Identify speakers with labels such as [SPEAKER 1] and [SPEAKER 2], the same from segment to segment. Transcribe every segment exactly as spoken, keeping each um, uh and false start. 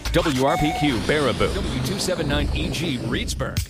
[SPEAKER 1] W R P Q Baraboo, W two seventy-nine E G Reedsburg.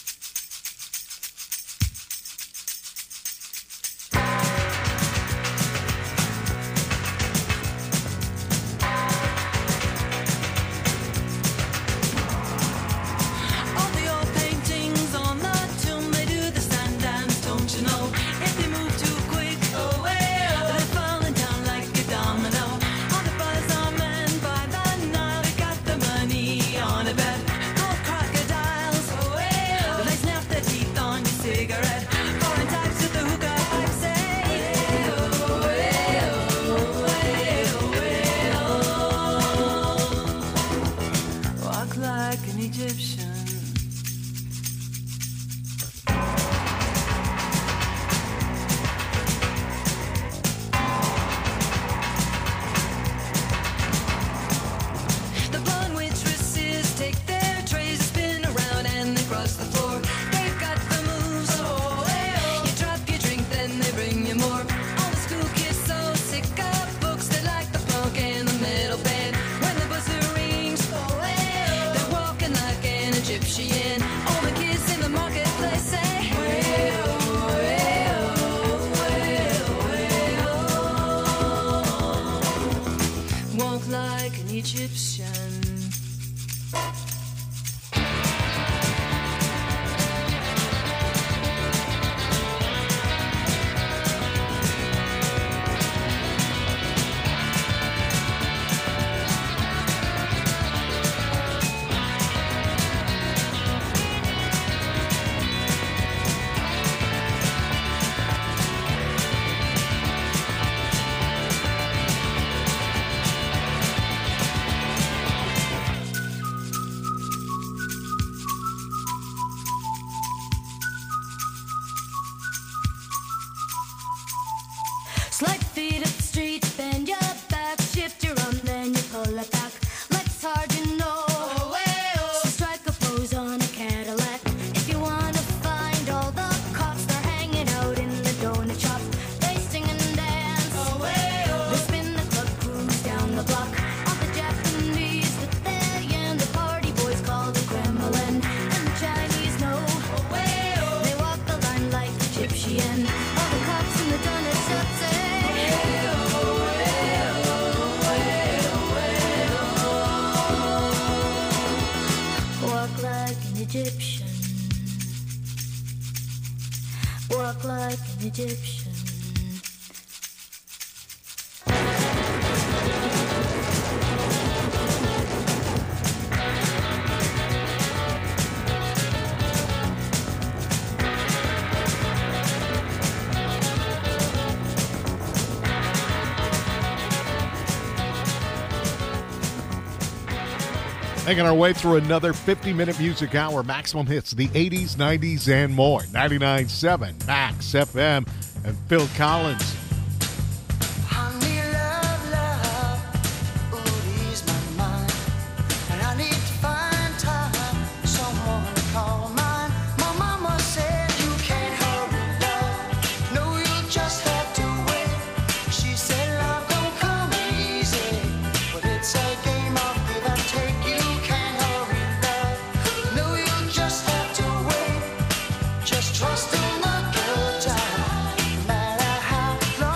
[SPEAKER 2] Making our way through another fifty-minute music hour. Maximum hits, the eighties, nineties, and more. ninety-nine point seven Max F M and Phil Collins.
[SPEAKER 3] Trust in the good time, no matter how long.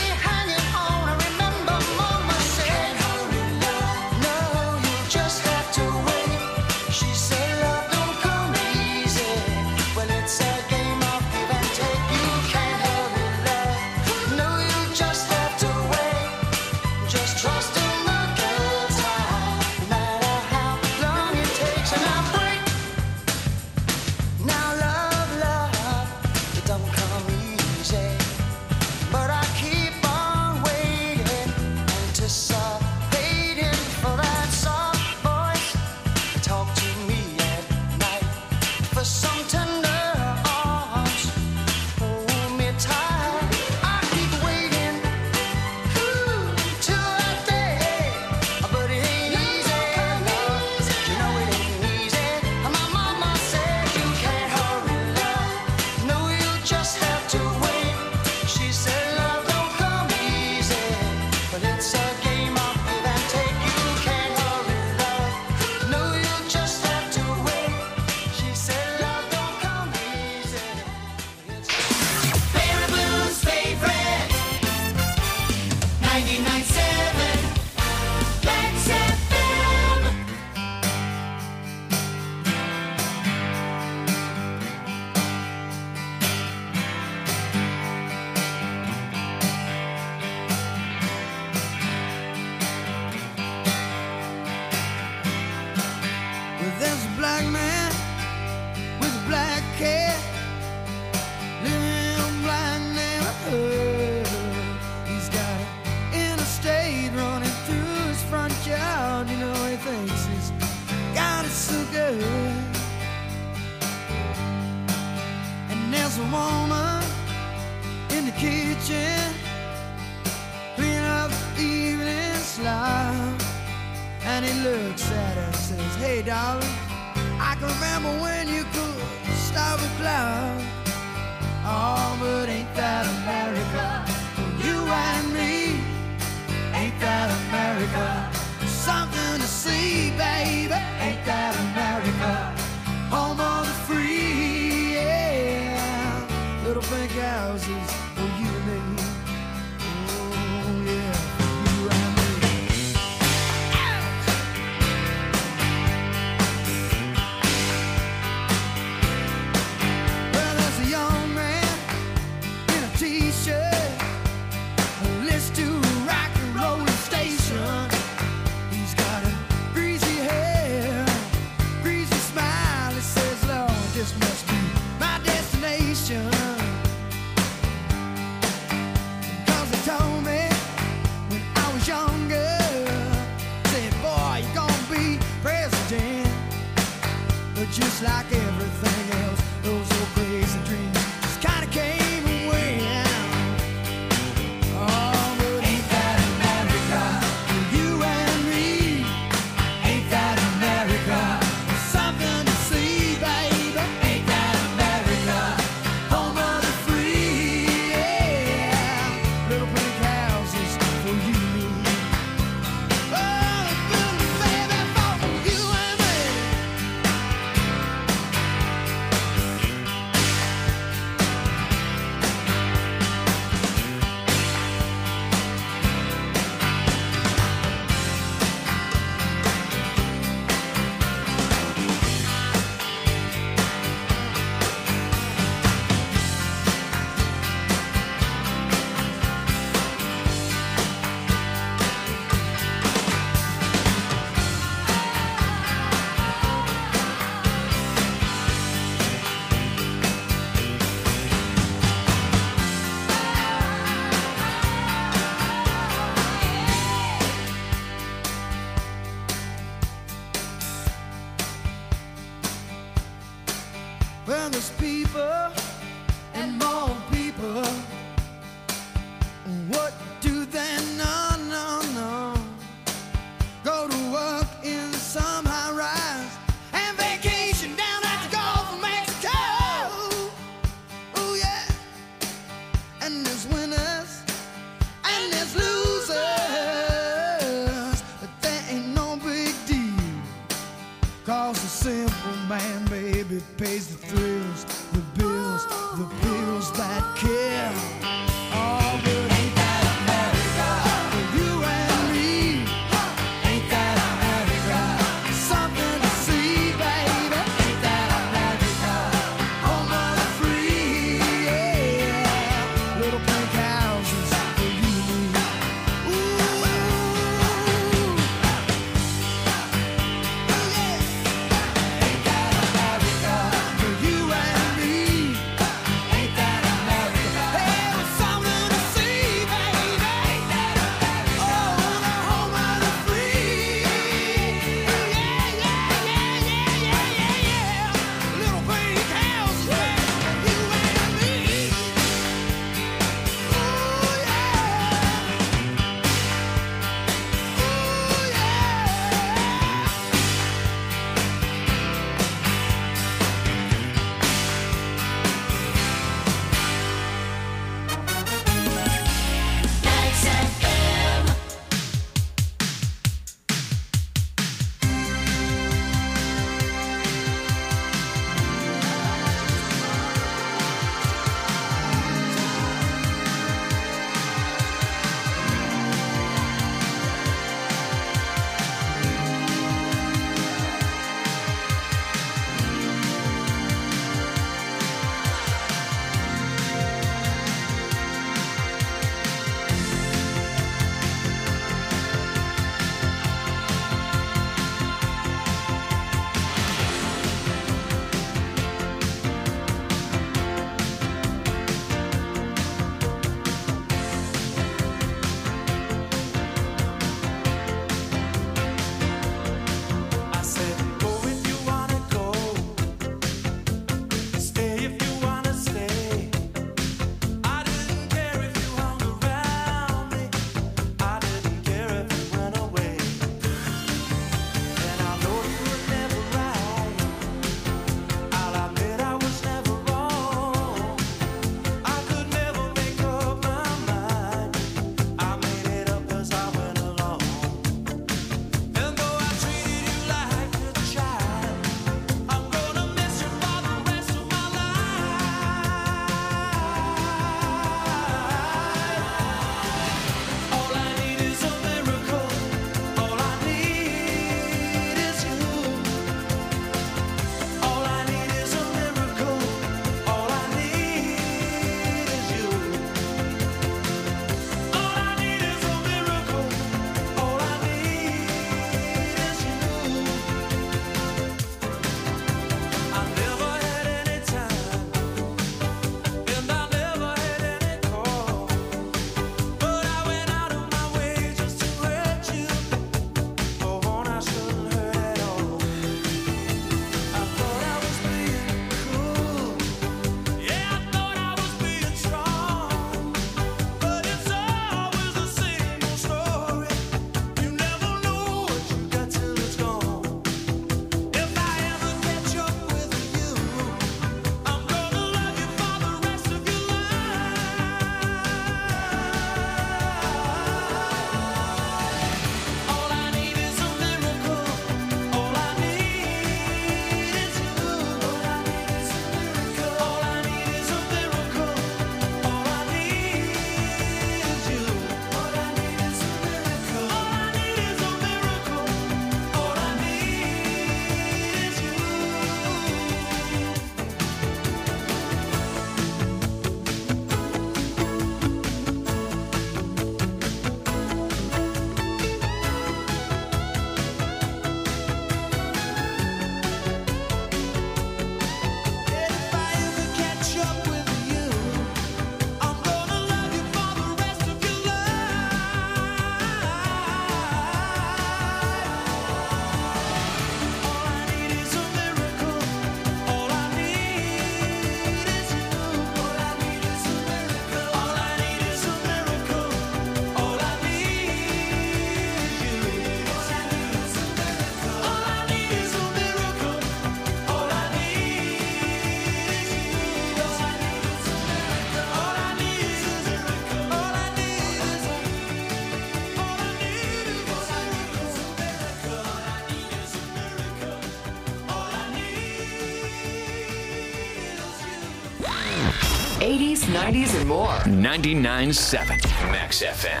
[SPEAKER 3] eighties, nineties, and more.
[SPEAKER 1] ninety-nine point seven Max F M.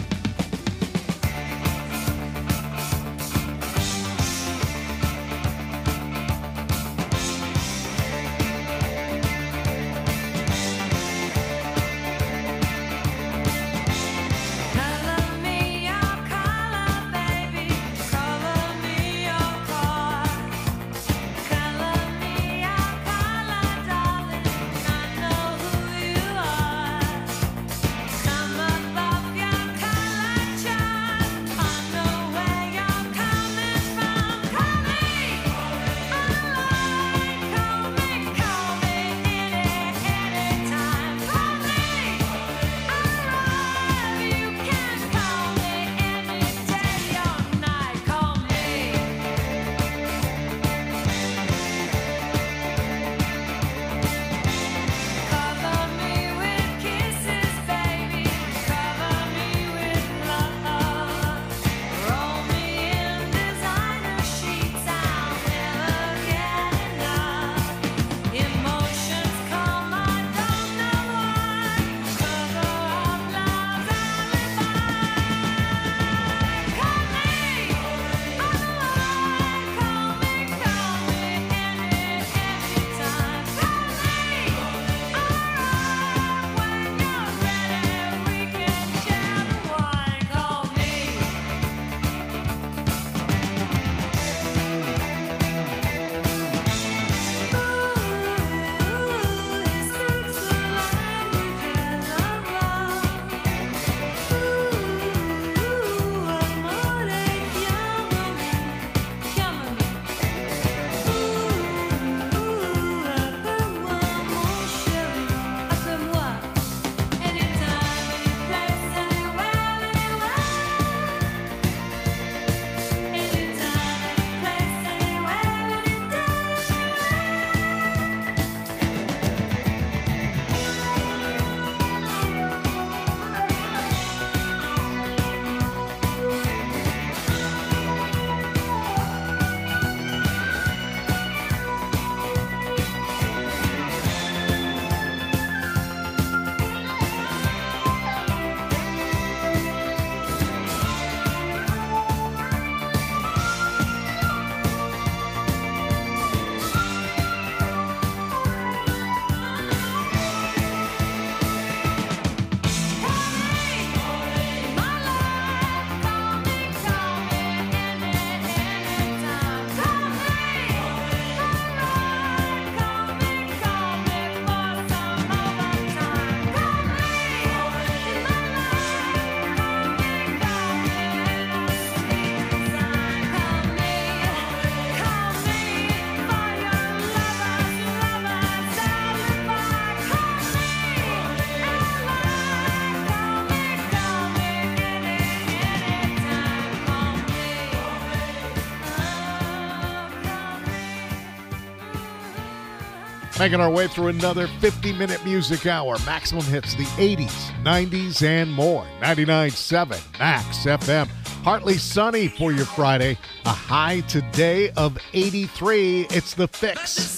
[SPEAKER 2] Making our way through another fifty-minute music hour. Maximum hits, the eighties, nineties, and more. ninety-nine point seven Max F M. Partly sunny for your Friday. A high today of eighty-three. It's The Fix.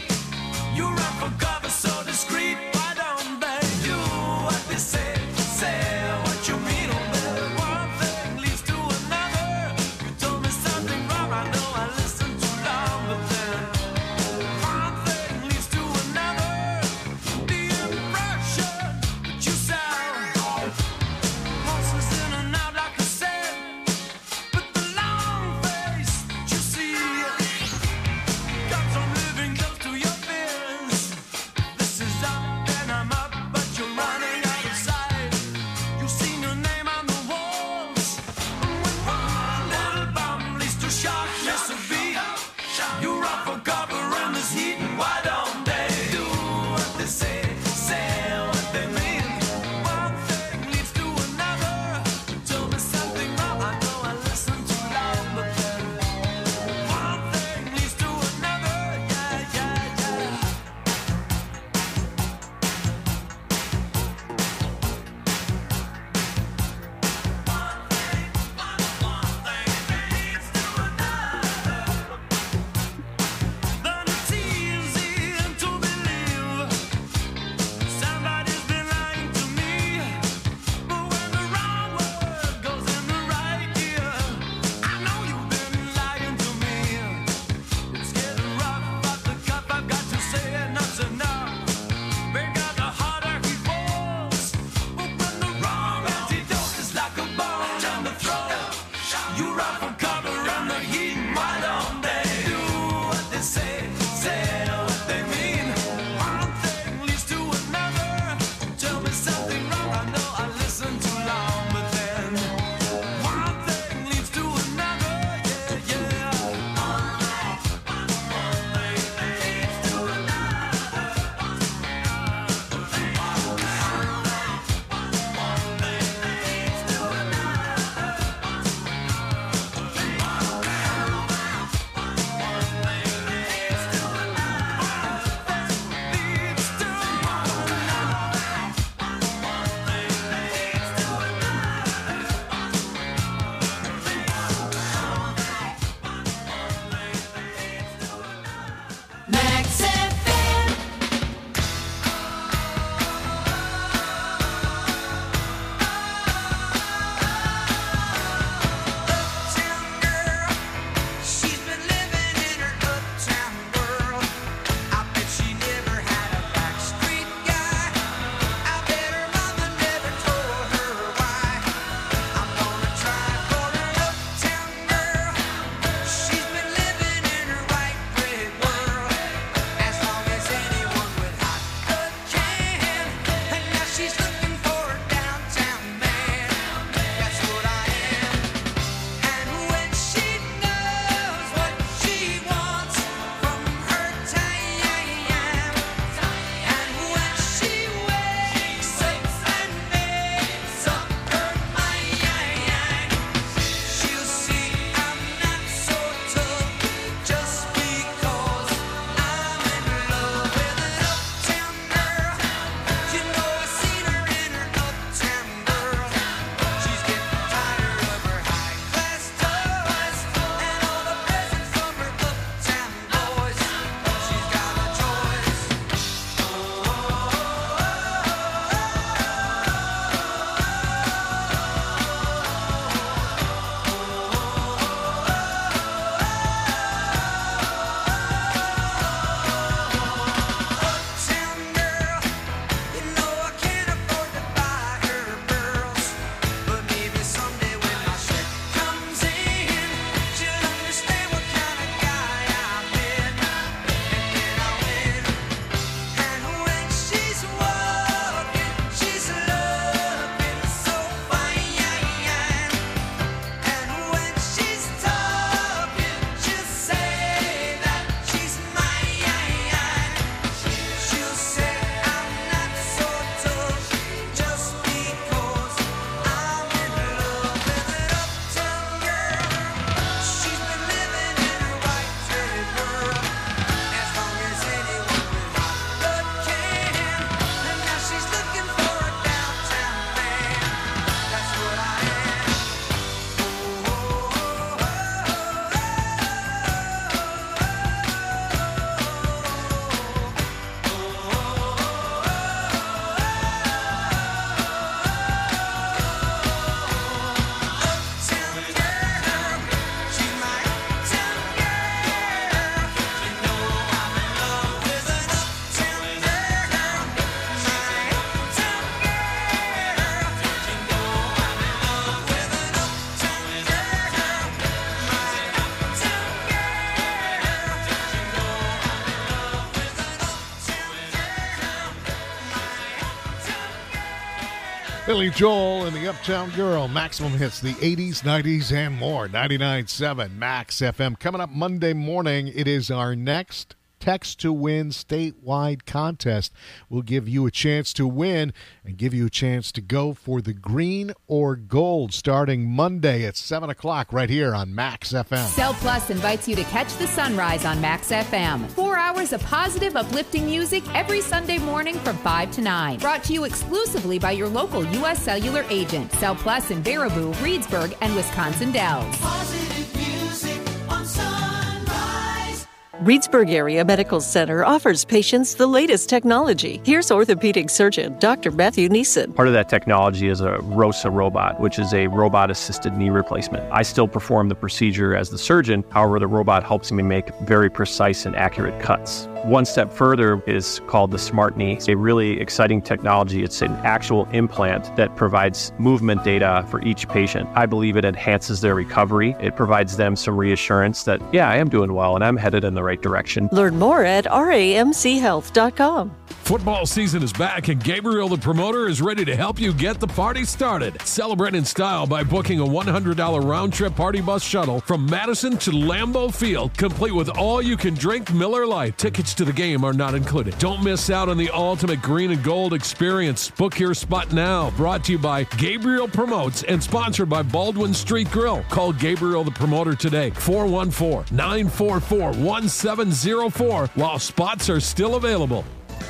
[SPEAKER 4] Say
[SPEAKER 2] Billy Joel and the Uptown Girl. Maximum hits, the eighties, nineties, and more. ninety-nine point seven Max F M. Coming up Monday morning, it is our next Text to Win statewide contest. We'll give you a chance to win and give you a chance to go for the green or gold starting Monday at seven o'clock right here on Max F M.
[SPEAKER 4] Cell Plus invites you to catch the sunrise on Max F M. Four hours of positive, uplifting music every Sunday morning from five to nine. Brought to you exclusively by your local U S Cellular agent. Cell Plus in Baraboo, Reedsburg, and Wisconsin Dells.
[SPEAKER 5] Positive music on Sunrise.
[SPEAKER 6] Reedsburg Area Medical Center offers patients the latest technology. Here's orthopedic surgeon Doctor Matthew Neeson.
[SPEAKER 7] Part of that technology is a ROSA robot, which is a robot-assisted knee replacement. I still perform the procedure as the surgeon. However, the robot helps me make very precise and accurate cuts. One step further is called the Smart Knee. It's a really exciting technology. It's an actual implant that provides movement data for each patient. I believe it enhances their recovery. It provides them some reassurance that, yeah, I am doing well and I'm headed in the right direction.
[SPEAKER 6] Learn more at R A M C health dot com.
[SPEAKER 8] Football season is back, and Gabriel the Promoter is ready to help you get the party started. Celebrate in style by booking a one hundred dollars round-trip party bus shuttle from Madison to Lambeau Field, complete with all-you-can-drink Miller Lite. Tickets to the game are not included. Don't miss out on the ultimate green and gold experience. Book your spot now. Brought to you by Gabriel Promotes and sponsored by Baldwin Street Grill. Call Gabriel the Promoter today, four one four, nine four four, one seven zero four, while spots are still available.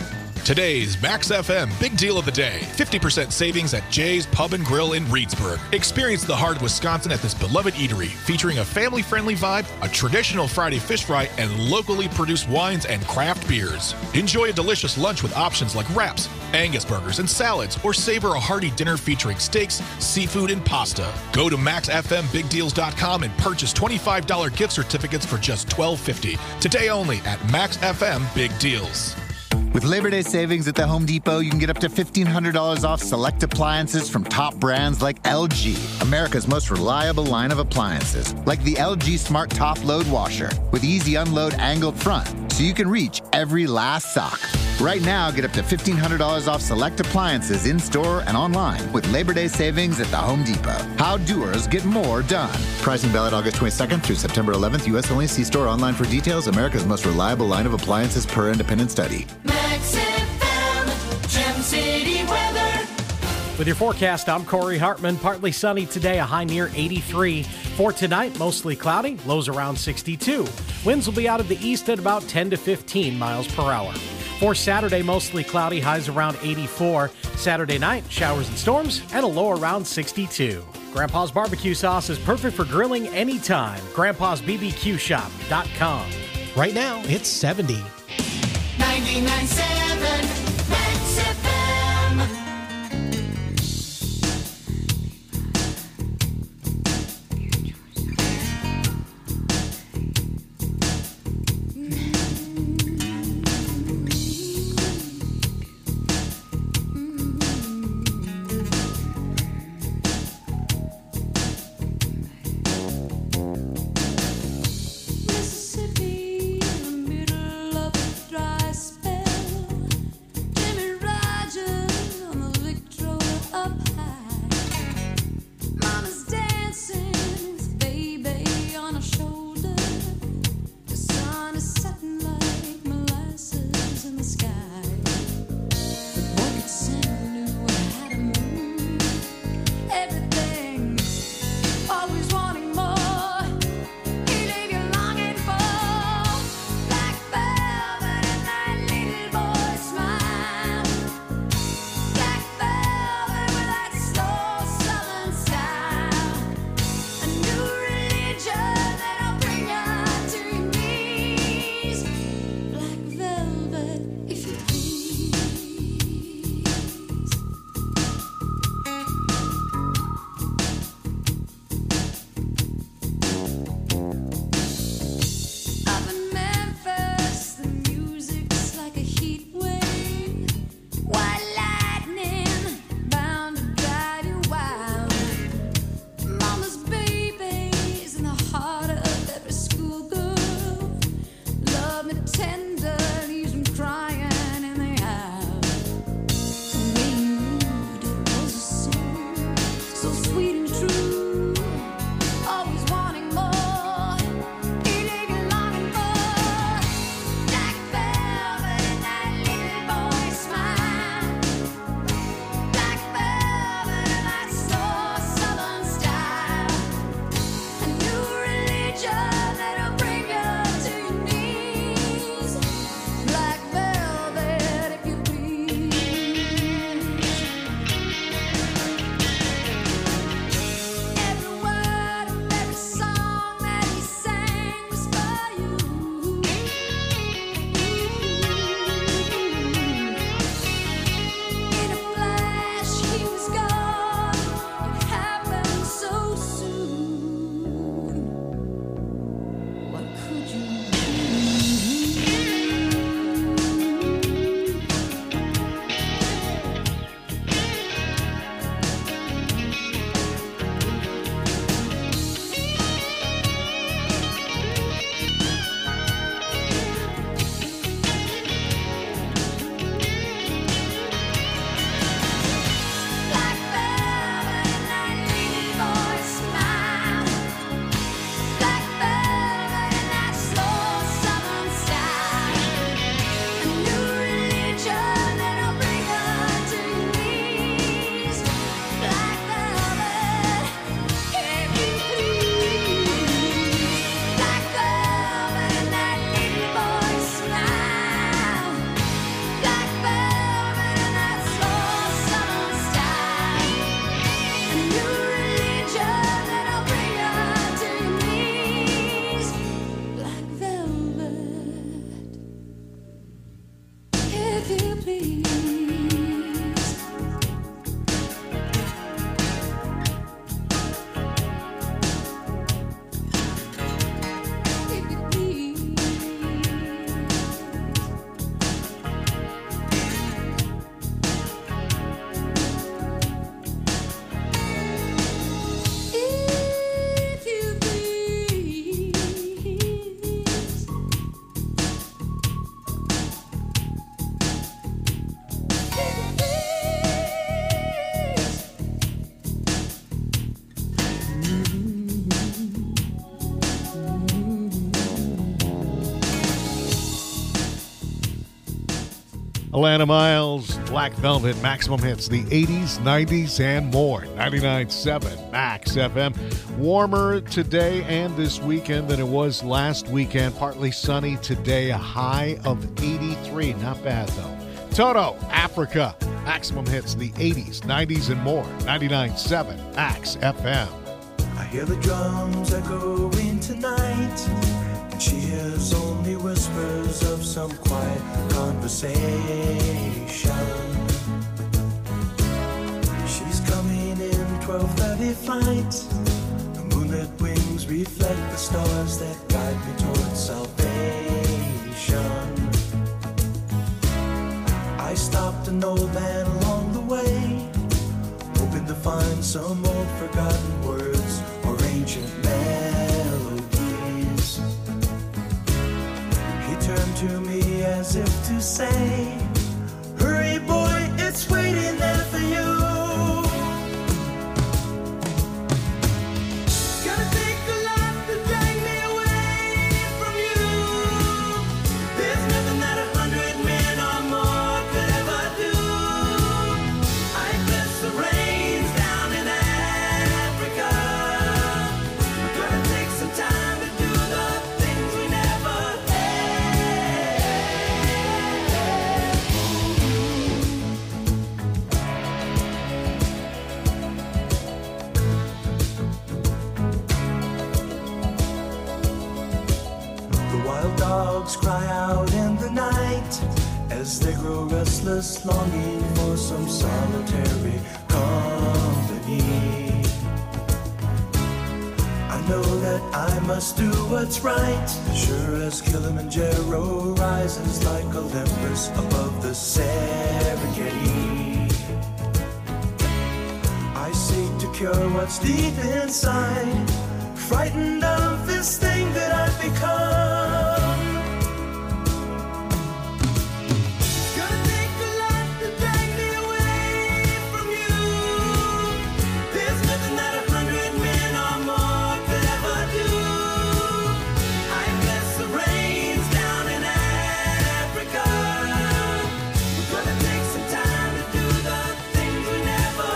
[SPEAKER 9] Today's Max F M Big Deal of the Day. fifty percent savings at Jay's Pub and Grill in Reedsburg. Experience the heart of Wisconsin at this beloved eatery, featuring a family-friendly vibe, a traditional Friday fish fry, and locally produced wines and craft beers. Enjoy a delicious lunch with options like wraps, Angus burgers, and salads, or savor a hearty dinner featuring steaks, seafood, and pasta. Go to max f m big deals dot com and purchase twenty-five dollars gift certificates for just twelve fifty. Today only at Max F M Big Deals.
[SPEAKER 10] With Labor Day savings at the Home Depot, you can get up to fifteen hundred dollars off select appliances from top brands like L G, America's most reliable line of appliances, like the L G Smart Top Load Washer with easy unload angled front, so you can reach every last sock. Right now, get up to fifteen hundred dollars off select appliances in-store and online with Labor Day savings at the Home Depot. How doers get more done. Pricing valid August twenty-second through September eleventh. U S only. See store online for details. America's most reliable line of appliances per independent study.
[SPEAKER 5] Max F M, Gem City weather.
[SPEAKER 11] With your forecast, I'm Corey Hartman. Partly sunny today, a high near eighty-three. For tonight, mostly cloudy, lows around sixty-two. Winds will be out of the east at about ten to fifteen miles per hour. For Saturday, mostly cloudy, highs around eighty-four. Saturday night, showers and storms, and a low around sixty-two. Grandpa's barbecue sauce is perfect for grilling anytime. grandpas b b q shop dot com. Right now, it's seventy.
[SPEAKER 5] ninety-nine point seven Max F M. Mississippi, in the middle of a dry spell.
[SPEAKER 2] Alana Miles, Black Velvet, Maximum Hits, the eighties, nineties, and more. ninety-nine point seven Max F M. Warmer today and this weekend than it was last weekend. Partly sunny today, a high of eighty-three. Not bad, though. Toto, Africa, Maximum Hits, the eighties, nineties, and more. ninety-nine point seven Max F M.
[SPEAKER 12] I hear the drums echoing tonight, and she hears only whispers of some quiet conversation. She's coming in twelve thirty flight. The moonlit wings reflect the stars that guide me towards salvation. I stopped an old man along the way, hoping to find some old forgotten words or ancient melodies. He turned to me as if to say, hurry boy, it's waiting there for you. Gonna take a lot to drag me away from you. There's nothing that a hundred men or more could ever do. I bless the rains down in Africa. We're gonna take some time to do the things we never The wild dogs cry out in the night as they grow restless, longing for some solitary company. I know that I must do what's right, sure as Kilimanjaro rises like Olympus above the Serengeti. I seek to cure what's deep inside, frightened of this thing that I've become. Gonna take a lot to drag me away from you. There's nothing that a hundred men or more could ever do. I bless the rains down in Africa. We're gonna take some time to do the things we never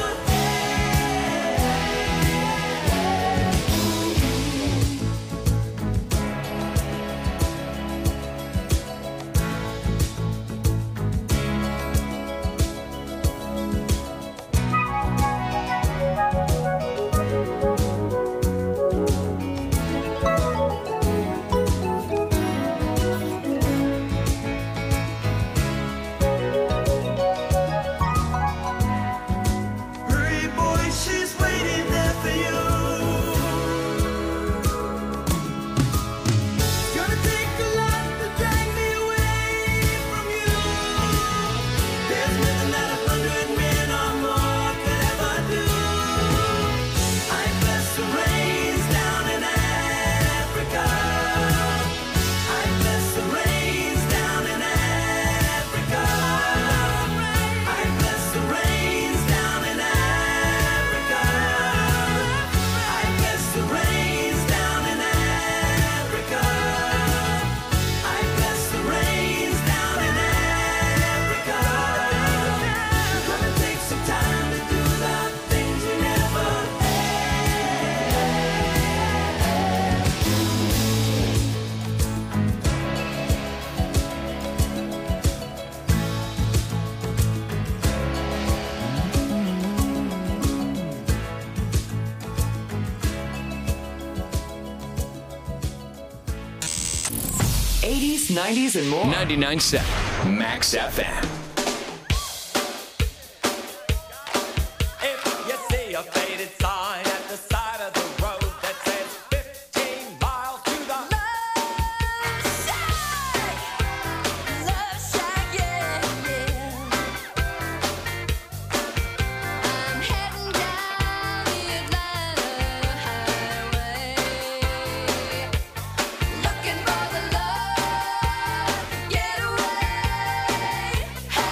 [SPEAKER 12] Hurry, boy, she's waiting there for you. Gonna take a lot to drag me away from you. There's nothing that a hundred men or more could ever do. I bless the rains down in Africa. I bless the rains down in Africa. I bless the rains down in Africa. I bless the rains down in Africa. I bless the rains down in Africa. We're gonna take some time to do the things we never
[SPEAKER 3] eighties, nineties, and more.
[SPEAKER 1] ninety-nine point seven Max F M.
[SPEAKER 13] If you see a faded sign at the side of the road that says fifteen miles to the
[SPEAKER 5] Looking for the love, get away.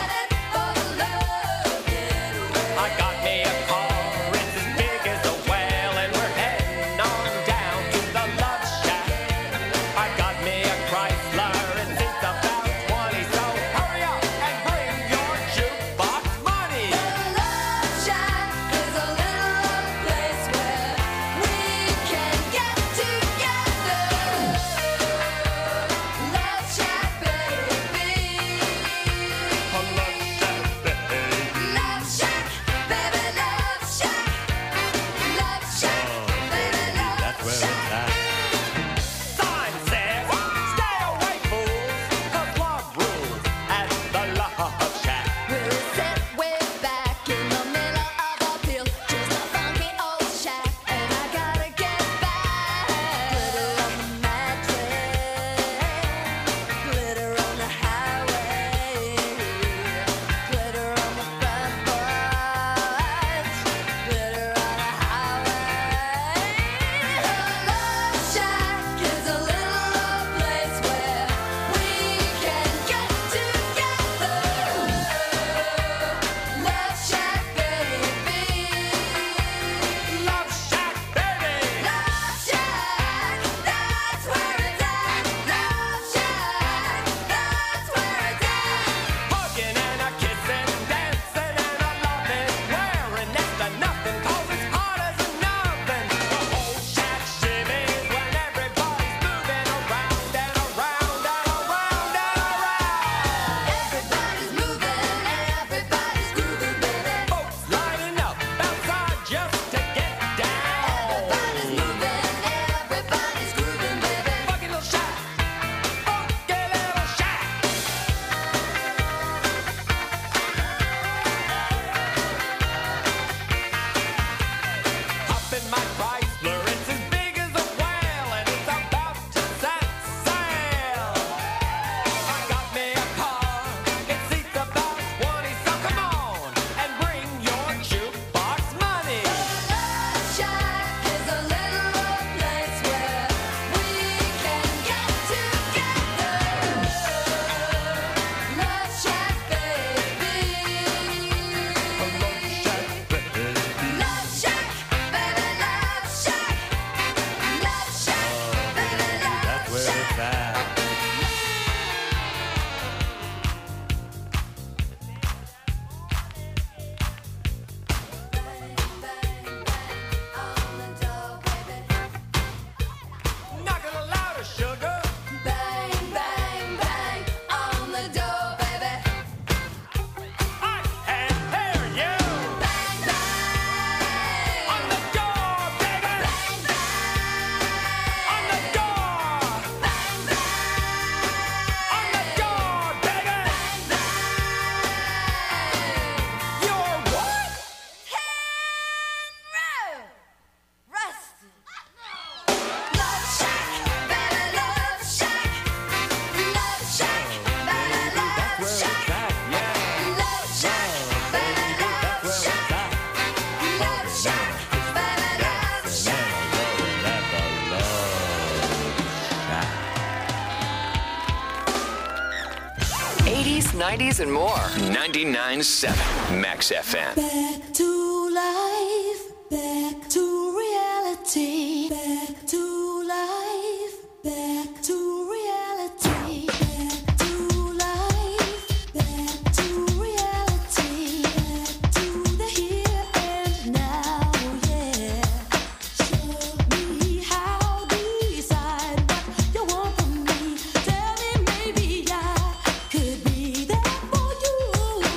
[SPEAKER 3] nineties and more.
[SPEAKER 1] ninety-nine point seven Max F M.
[SPEAKER 12] Back to life, back to reality, back to life, back to reality, back to life, back to reality, back to the here and now, yeah. Show me how to decide what you want from me. Tell me maybe I could be there for you.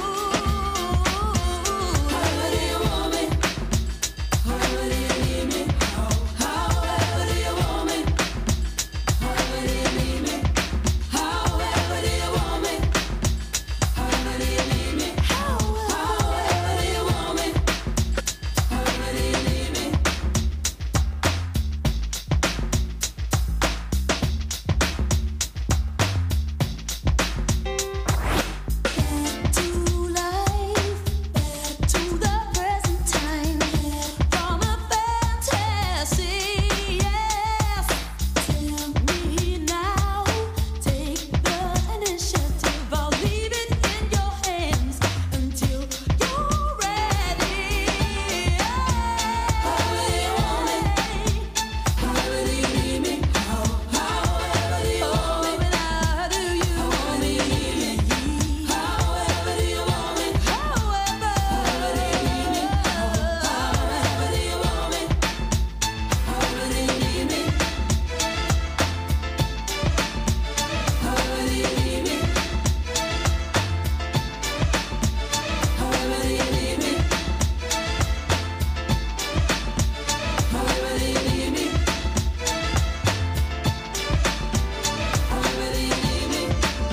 [SPEAKER 12] However do you want me? However do you need me? However do you want me? However do you need me? However do you want me? However do you need me? However do you want me? However do you need me? Back to life, back to the present time, from a fantasy, yes. Tell me now, take the initiative. I'll leave it in your hands until you're ready. However do you want me? However do you need me? However do you want me? How do you want me? However do you want me? However do you need me? However do you want me? However do you need me? However do you need me? However do you need me? However do you need me? However do you need me?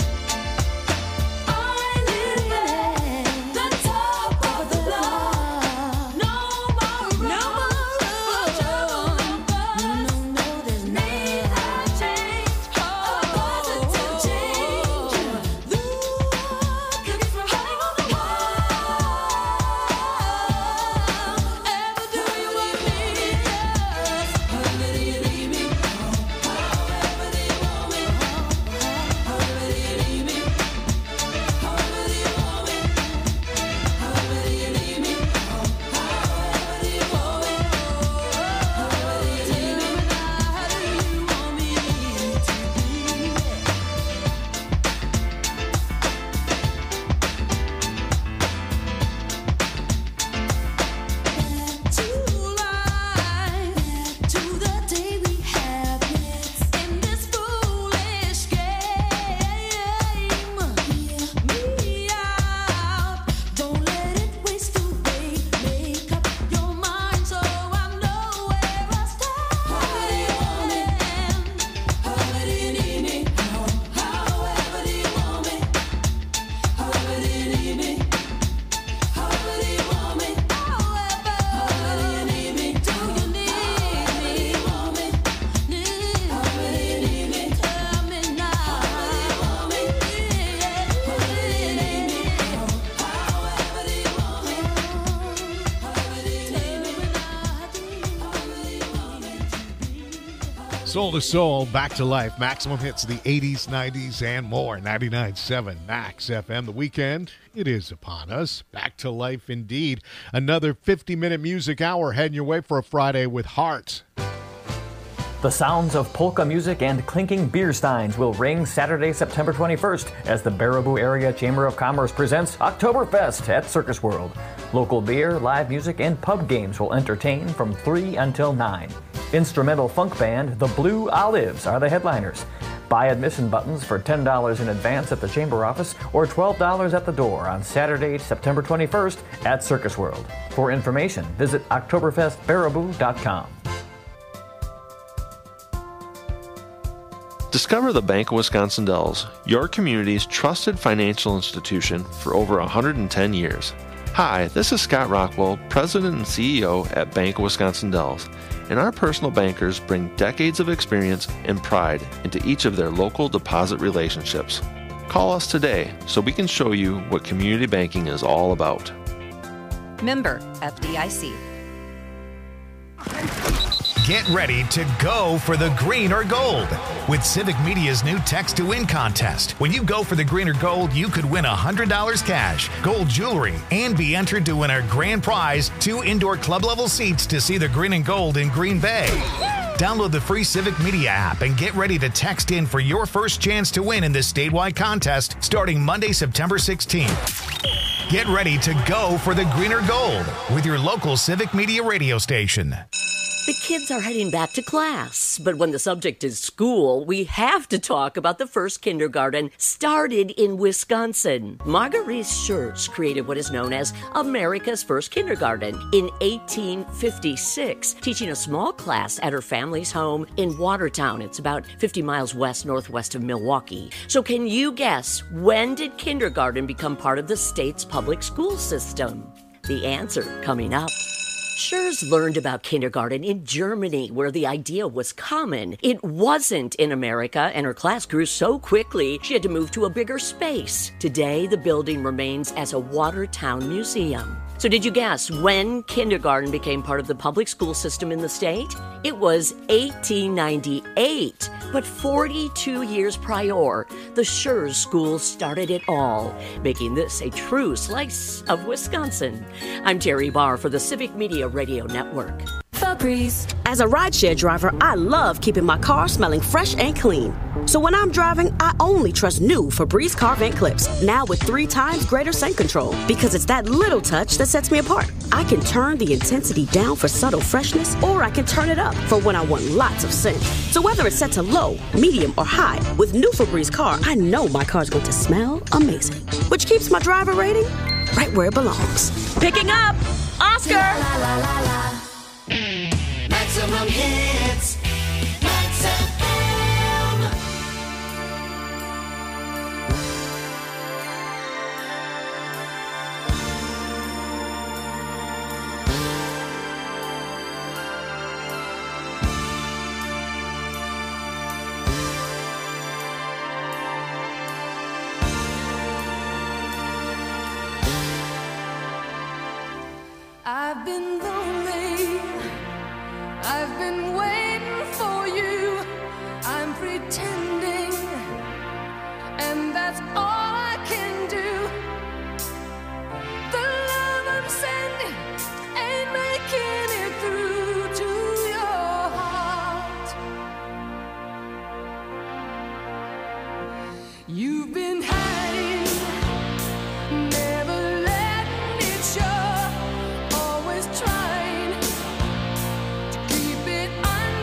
[SPEAKER 12] I live at the top of the block. No more room for trouble. No, no, there's need a change, a positive change. Look at me hanging on the wall. Ever do you want me? Yes. However do you need me? However do you want me? However do you need me? However do you want me? However do you need me? However do you want me? However do you need me? How do you want me Back to life, back to the day we had in this foolish game. Hear me out, don't let it waste away. Make up your mind so I know where I stand. However do you want me? However do you need me? However do you want me? However do you need me? However do you want me? However do you need me? Do you need me? Want me? Need? However do you need me? Tell me now. However do you want me? However do you need me? However do you want me? However do you need me? However do you want me?
[SPEAKER 2] Soul to Soul, Back to Life, Maximum Hits, the eighties, nineties, and more. ninety-nine point seven Max F M. The weekend, it is upon us. Back to life indeed. Another fifty-minute music hour heading your way for a Friday with Heart.
[SPEAKER 14] The sounds of polka music and clinking beer steins will ring Saturday, September twenty-first as the Baraboo Area Chamber of Commerce presents Oktoberfest at Circus World. Local beer, live music, and pub games will entertain from three until nine. Instrumental funk band The Blue Olives are the headliners. Buy admission buttons for ten dollars in advance at the Chamber office or twelve dollars at the door on Saturday, September twenty-first at Circus World. For information, visit oktoberfest baraboo dot com.
[SPEAKER 15] Discover the Bank of Wisconsin Dells, your community's trusted financial institution for over one hundred ten years. Hi, this is Scott Rockwell, President and C E O at Bank of Wisconsin Dells, and our personal bankers bring decades of experience and pride into each of their local deposit relationships. Call us today so we can show you what community banking is all about.
[SPEAKER 16] Member F D I C. Get ready to go for the green or gold with Civic Media's new Text to Win contest. When you go for the green or gold, you could win one hundred dollars cash, gold jewelry, and be entered to win our grand prize, two indoor club level seats to see the green and gold in Green Bay. Download the free Civic Media app and get ready to text in for your first chance to win in this statewide contest starting Monday, September sixteenth. Get ready to go for the green or gold with your local Civic Media radio station.
[SPEAKER 17] The kids are heading back to class, but when the subject is school, we have to talk about the first kindergarten started in Wisconsin. Marguerite Schurz created what is known as America's first kindergarten in eighteen fifty-six, teaching a small class at her family's home in Watertown. It's about fifty miles west northwest of Milwaukee. So can you guess, when did kindergarten become part of the state's public school system? The answer coming up. Schurz learned about kindergarten in Germany, where the idea was common. It wasn't in America, and her class grew so quickly she had to move to a bigger space. Today, the building remains as a Watertown museum. So did you guess when kindergarten became part of the public school system in the state? It was eighteen ninety-eight, but forty-two years prior, the Schurz School started it all, making this a true slice of Wisconsin. I'm Terry Barr for the Civic Media Radio Network.
[SPEAKER 18] Febreze. As a rideshare driver, I love keeping my car smelling fresh and clean. So when I'm driving, I only trust new Febreze car vent clips, now with three times greater scent control, because it's that little touch that sets me apart. I can turn the intensity down for subtle freshness, or I can turn it up for when I want lots of scent. So whether it's set to low, medium, or high, with new Febreze car, I know my car's going to smell amazing, which keeps my driver rating right where it belongs. Picking up Oscar!
[SPEAKER 5] La, la, la, la. Maximum hits. Max F M.
[SPEAKER 12] I've been lonely. I've been waiting for you. I'm pretending, and that's all I can do. The love I'm sending ain't making it through to your heart. You've been hiding, never letting it show. Always trying to keep it under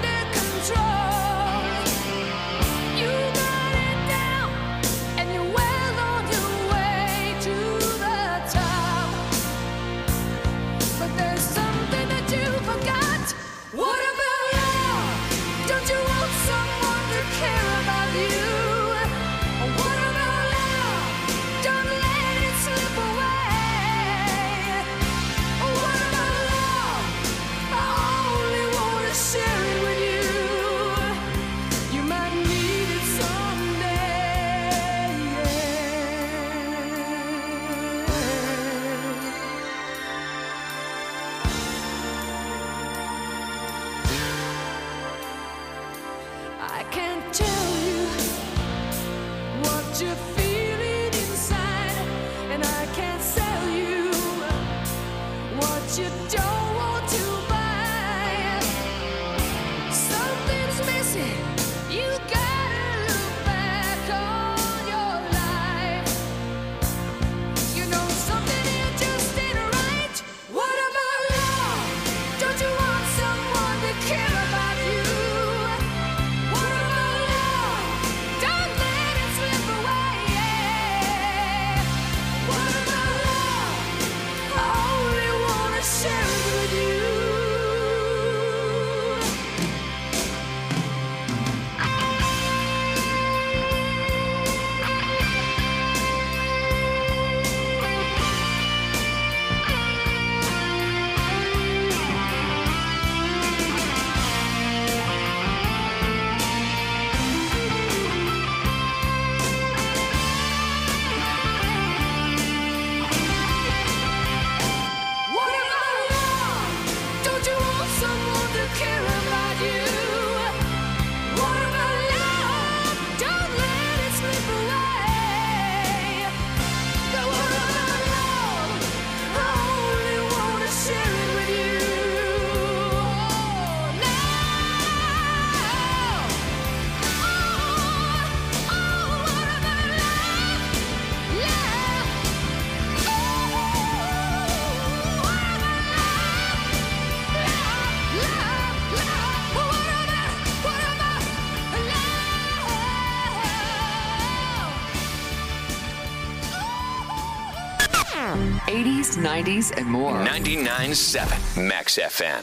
[SPEAKER 3] nineties, and more.
[SPEAKER 1] ninety-nine point seven Max F M.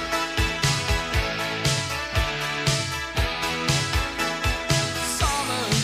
[SPEAKER 12] Summer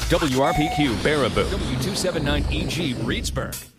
[SPEAKER 1] W R P Q Baraboo, W two seventy-nine E G Reedsburg.